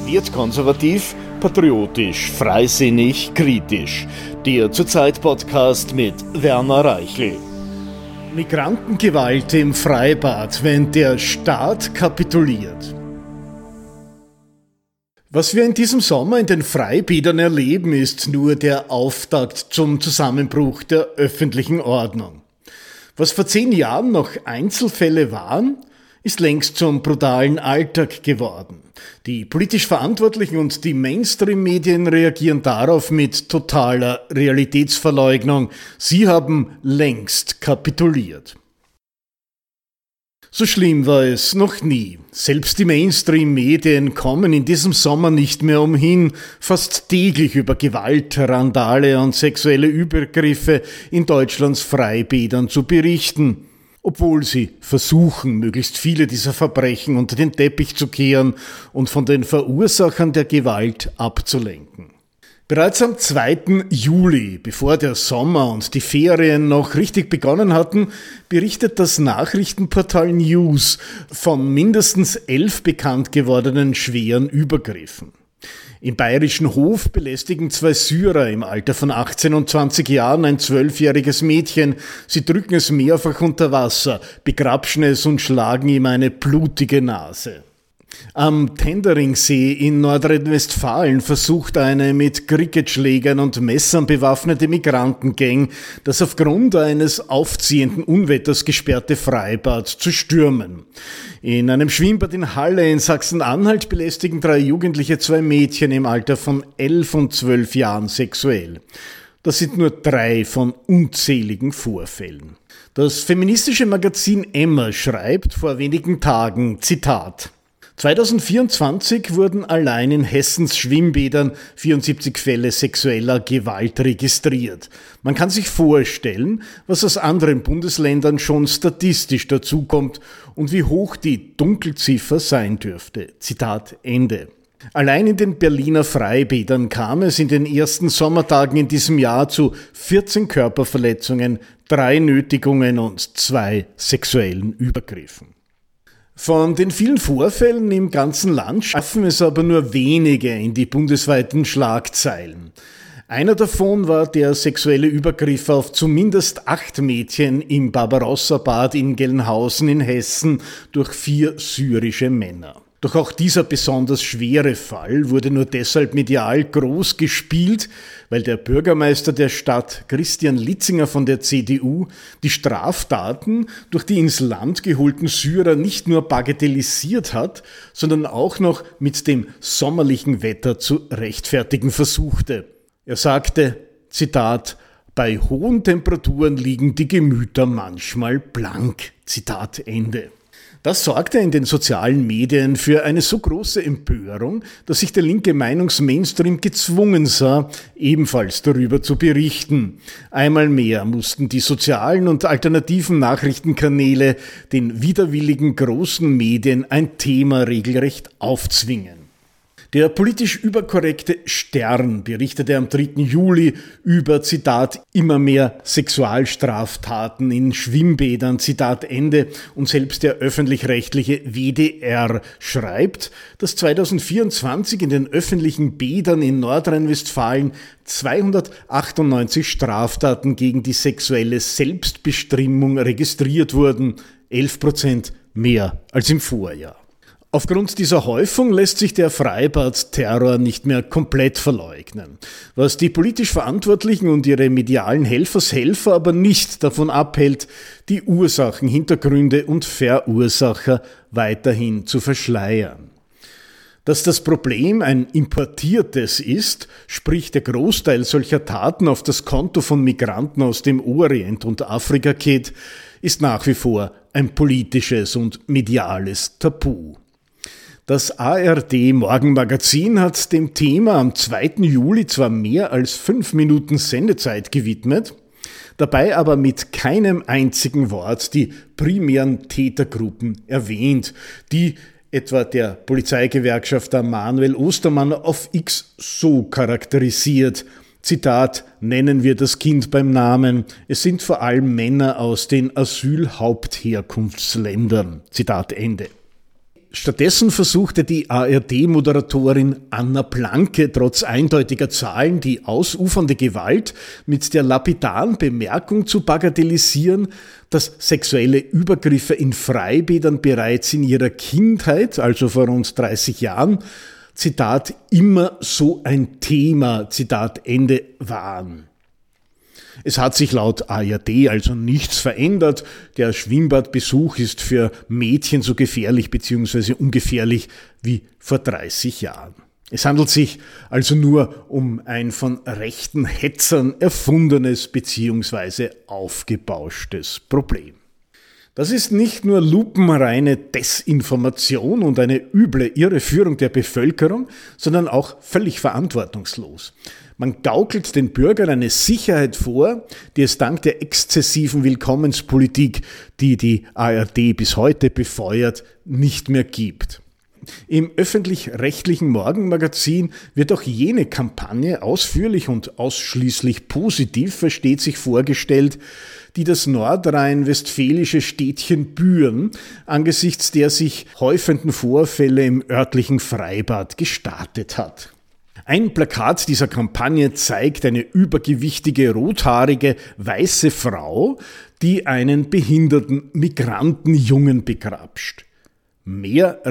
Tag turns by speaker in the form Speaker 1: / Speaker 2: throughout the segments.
Speaker 1: Ambitioniert konservativ, patriotisch, freisinnig, kritisch. Der Zurzeit-Podcast mit Werner Reichel. Migrantengewalt im Freibad, wenn der Staat kapituliert. Was wir in diesem Sommer in den Freibädern erleben, ist nur der Auftakt zum Zusammenbruch der öffentlichen Ordnung. Was vor 10 Jahren noch Einzelfälle waren, ist längst zum brutalen Alltag geworden. Die politisch Verantwortlichen und die Mainstream-Medien reagieren darauf mit totaler Realitätsverleugnung. Sie haben längst kapituliert. So schlimm war es noch nie. Selbst die Mainstream-Medien kommen in diesem Sommer nicht mehr umhin, fast täglich über Gewalt, Randale und sexuelle Übergriffe in Deutschlands Freibädern zu berichten. Obwohl sie versuchen, möglichst viele dieser Verbrechen unter den Teppich zu kehren und von den Verursachern der Gewalt abzulenken. Bereits am 2. Juli, bevor der Sommer und die Ferien noch richtig begonnen hatten, berichtet das Nachrichtenportal News von mindestens 11 bekannt gewordenen schweren Übergriffen. Im Bayerischen Hof belästigen 2 Syrer im Alter von 18 und 20 Jahren ein 12-jähriges Mädchen. Sie drücken es mehrfach unter Wasser, begrapschen es und schlagen ihm eine blutige Nase. Am Tenderingsee in Nordrhein-Westfalen versucht eine mit Cricketschlägern und Messern bewaffnete Migrantengang, das aufgrund eines aufziehenden Unwetters gesperrte Freibad zu stürmen. In einem Schwimmbad in Halle in Sachsen-Anhalt belästigen 3 Jugendliche 2 Mädchen im Alter von 11 und 12 Jahren sexuell. Das sind nur 3 von unzähligen Vorfällen. Das feministische Magazin Emma schreibt vor wenigen Tagen, Zitat: 2024 wurden allein in Hessens Schwimmbädern 74 Fälle sexueller Gewalt registriert. Man kann sich vorstellen, was aus anderen Bundesländern schon statistisch dazukommt und wie hoch die Dunkelziffer sein dürfte. Zitat Ende. Allein in den Berliner Freibädern kam es in den ersten Sommertagen in diesem Jahr zu 14 Körperverletzungen, 3 Nötigungen und 2 sexuellen Übergriffen. Von den vielen Vorfällen im ganzen Land schaffen es aber nur wenige in die bundesweiten Schlagzeilen. Einer davon war der sexuelle Übergriff auf zumindest 8 Mädchen im Barbarossa-Bad in Gelnhausen in Hessen durch 4 syrische Männer. Doch auch dieser besonders schwere Fall wurde nur deshalb medial groß gespielt, weil der Bürgermeister der Stadt, Christian Litzinger von der CDU, die Straftaten durch die ins Land geholten Syrer nicht nur bagatellisiert hat, sondern auch noch mit dem sommerlichen Wetter zu rechtfertigen versuchte. Er sagte, Zitat, bei hohen Temperaturen liegen die Gemüter manchmal blank. Zitat Ende. Das sorgte in den sozialen Medien für eine so große Empörung, dass sich der linke Meinungsmainstream gezwungen sah, ebenfalls darüber zu berichten. Einmal mehr mussten die sozialen und alternativen Nachrichtenkanäle den widerwilligen großen Medien ein Thema regelrecht aufzwingen. Der politisch überkorrekte Stern berichtete am 3. Juli über, Zitat, immer mehr Sexualstraftaten in Schwimmbädern, Zitat Ende, und selbst der öffentlich-rechtliche WDR schreibt, dass 2024 in den öffentlichen Bädern in Nordrhein-Westfalen 298 Straftaten gegen die sexuelle Selbstbestimmung registriert wurden, 11% mehr als im Vorjahr. Aufgrund dieser Häufung lässt sich der Freibad-Terror nicht mehr komplett verleugnen. Was die politisch Verantwortlichen und ihre medialen Helfershelfer aber nicht davon abhält, die Ursachen, Hintergründe und Verursacher weiterhin zu verschleiern. Dass das Problem ein importiertes ist, sprich der Großteil solcher Taten auf das Konto von Migranten aus dem Orient und Afrika geht, ist nach wie vor ein politisches und mediales Tabu. Das ARD-Morgenmagazin hat dem Thema am 2. Juli zwar mehr als 5 Minuten Sendezeit gewidmet, dabei aber mit keinem einzigen Wort die primären Tätergruppen erwähnt, die etwa der Polizeigewerkschafter Manuel Ostermann auf X so charakterisiert, Zitat, nennen wir das Kind beim Namen, es sind vor allem Männer aus den Asylhauptherkunftsländern, Zitat Ende. Stattdessen versuchte die ARD-Moderatorin Anna Blanke trotz eindeutiger Zahlen die ausufernde Gewalt mit der lapidaren Bemerkung zu bagatellisieren, dass sexuelle Übergriffe in Freibädern bereits in ihrer Kindheit, also vor rund 30 Jahren, Zitat, immer so ein Thema, Zitat Ende, waren. Es hat sich laut ARD also nichts verändert. Der Schwimmbadbesuch ist für Mädchen so gefährlich bzw. ungefährlich wie vor 30 Jahren. Es handelt sich also nur um ein von rechten Hetzern erfundenes bzw. aufgebauschtes Problem. Das ist nicht nur lupenreine Desinformation und eine üble Irreführung der Bevölkerung, sondern auch völlig verantwortungslos. Man gaukelt den Bürgern eine Sicherheit vor, die es dank der exzessiven Willkommenspolitik, die die ARD bis heute befeuert, nicht mehr gibt. Im öffentlich-rechtlichen Morgenmagazin wird auch jene Kampagne ausführlich und ausschließlich positiv, versteht sich, vorgestellt, die das nordrhein-westfälische Städtchen Büren angesichts der sich häufenden Vorfälle im örtlichen Freibad gestartet hat. Ein Plakat dieser Kampagne zeigt eine übergewichtige, rothaarige, weiße Frau, die einen behinderten Migrantenjungen begrapscht. Mehr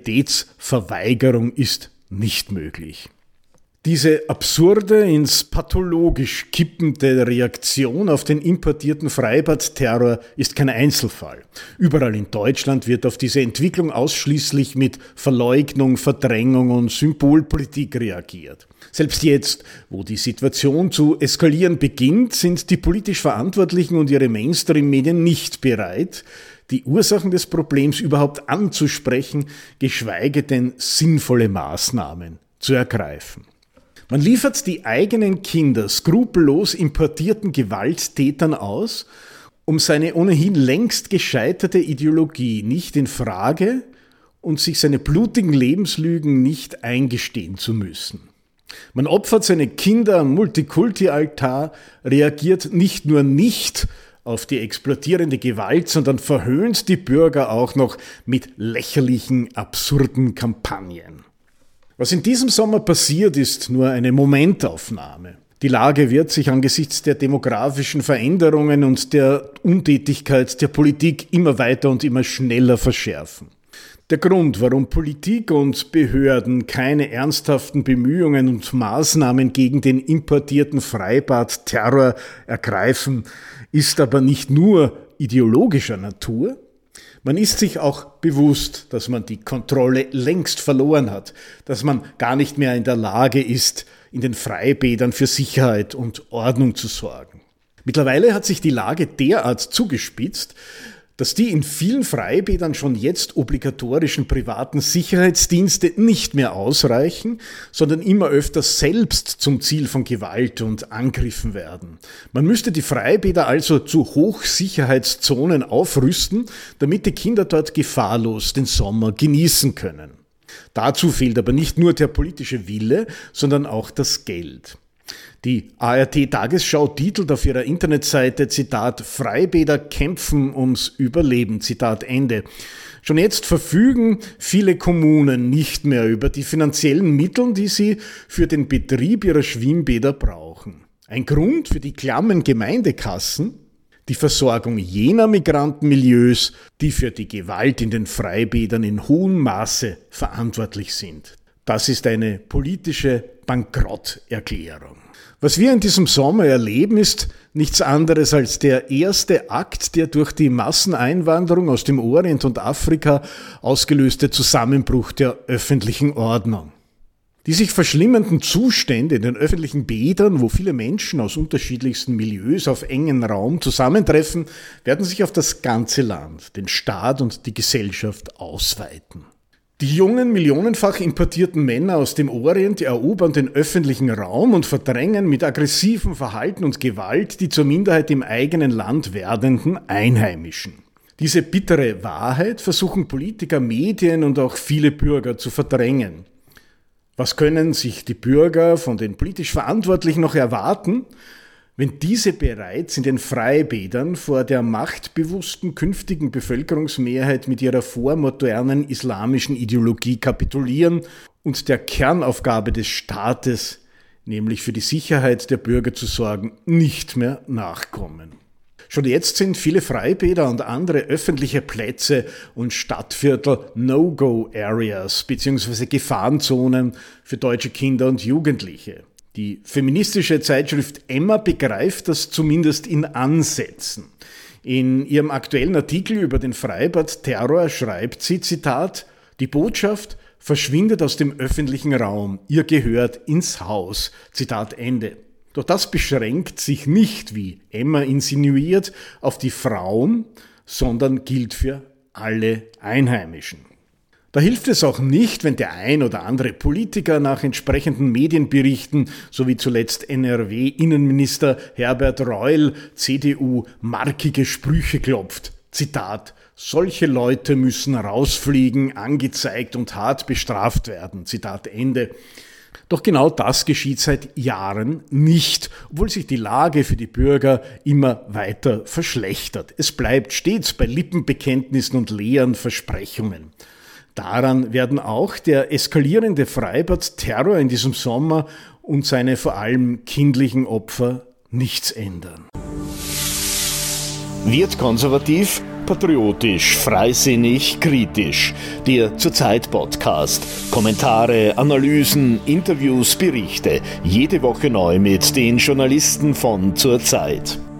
Speaker 1: Realitätsverweigerung ist nicht möglich. Diese absurde, ins pathologisch kippende Reaktion auf den importierten Freibadterror ist kein Einzelfall. Überall in Deutschland wird auf diese Entwicklung ausschließlich mit Verleugnung, Verdrängung und Symbolpolitik reagiert. Selbst jetzt, wo die Situation zu eskalieren beginnt, sind die politisch Verantwortlichen und ihre Mainstream-Medien nicht bereit, die Ursachen des Problems überhaupt anzusprechen, geschweige denn sinnvolle Maßnahmen zu ergreifen. Man liefert die eigenen Kinder skrupellos importierten Gewalttätern aus, um seine ohnehin längst gescheiterte Ideologie nicht in Frage und sich seine blutigen Lebenslügen nicht eingestehen zu müssen. Man opfert seine Kinder am Multikulti-Altar, reagiert nicht nur nicht auf die explodierende Gewalt, sondern verhöhnt die Bürger auch noch mit lächerlichen, absurden Kampagnen. Was in diesem Sommer passiert, ist nur eine Momentaufnahme. Die Lage wird sich angesichts der demografischen Veränderungen und der Untätigkeit der Politik immer weiter und immer schneller verschärfen. Der Grund, warum Politik und Behörden keine ernsthaften Bemühungen und Maßnahmen gegen den importierten Freibad-Terror ergreifen, ist aber nicht nur ideologischer Natur. Man ist sich auch bewusst, dass man die Kontrolle längst verloren hat, dass man gar nicht mehr in der Lage ist, in den Freibädern für Sicherheit und Ordnung zu sorgen. Mittlerweile hat sich die Lage derart zugespitzt, dass die in vielen Freibädern schon jetzt obligatorischen privaten Sicherheitsdienste nicht mehr ausreichen, sondern immer öfter selbst zum Ziel von Gewalt und Angriffen werden. Man müsste die Freibäder also zu Hochsicherheitszonen aufrüsten, damit die Kinder dort gefahrlos den Sommer genießen können. Dazu fehlt aber nicht nur der politische Wille, sondern auch das Geld. Die ARD-Tagesschau titelt auf ihrer Internetseite, Zitat, Freibäder kämpfen ums Überleben, Zitat Ende. Schon jetzt verfügen viele Kommunen nicht mehr über die finanziellen Mittel, die sie für den Betrieb ihrer Schwimmbäder brauchen. Ein Grund für die klammen Gemeindekassen? Die Versorgung jener Migrantenmilieus, die für die Gewalt in den Freibädern in hohem Maße verantwortlich sind. Das ist eine politische Bankrotterklärung. Was wir in diesem Sommer erleben, ist nichts anderes als der erste Akt der durch die Masseneinwanderung aus dem Orient und Afrika ausgelöste Zusammenbruch der öffentlichen Ordnung. Die sich verschlimmernden Zustände in den öffentlichen Bädern, wo viele Menschen aus unterschiedlichsten Milieus auf engen Raum zusammentreffen, werden sich auf das ganze Land, den Staat und die Gesellschaft ausweiten. Die jungen, millionenfach importierten Männer aus dem Orient erobern den öffentlichen Raum und verdrängen mit aggressivem Verhalten und Gewalt die zur Minderheit im eigenen Land werdenden Einheimischen. Diese bittere Wahrheit versuchen Politiker, Medien und auch viele Bürger zu verdrängen. Was können sich die Bürger von den politisch Verantwortlichen noch erwarten? Wenn diese bereits in den Freibädern vor der machtbewussten künftigen Bevölkerungsmehrheit mit ihrer vormodernen islamischen Ideologie kapitulieren und der Kernaufgabe des Staates, nämlich für die Sicherheit der Bürger zu sorgen, nicht mehr nachkommen. Schon jetzt sind viele Freibäder und andere öffentliche Plätze und Stadtviertel No-Go-Areas bzw. Gefahrenzonen für deutsche Kinder und Jugendliche. Die feministische Zeitschrift Emma begreift das zumindest in Ansätzen. In ihrem aktuellen Artikel über den Freibad-Terror schreibt sie, Zitat, die Botschaft verschwindet aus dem öffentlichen Raum, ihr gehört ins Haus, Zitat Ende. Doch das beschränkt sich nicht, wie Emma insinuiert, auf die Frauen, sondern gilt für alle Einheimischen. Da hilft es auch nicht, wenn der ein oder andere Politiker nach entsprechenden Medienberichten, so wie zuletzt NRW-Innenminister Herbert Reul, CDU, markige Sprüche klopft. Zitat, solche Leute müssen rausfliegen, angezeigt und hart bestraft werden. Zitat Ende. Doch genau das geschieht seit Jahren nicht, obwohl sich die Lage für die Bürger immer weiter verschlechtert. Es bleibt stets bei Lippenbekenntnissen und leeren Versprechungen. Daran werden auch der eskalierende Freibad-Terror in diesem Sommer und seine vor allem kindlichen Opfer nichts ändern.
Speaker 2: Wird konservativ, patriotisch, freisinnig, kritisch. Der Zur-Zeit-Podcast. Kommentare, Analysen, Interviews, Berichte. Jede Woche neu mit den Journalisten von Zur-Zeit.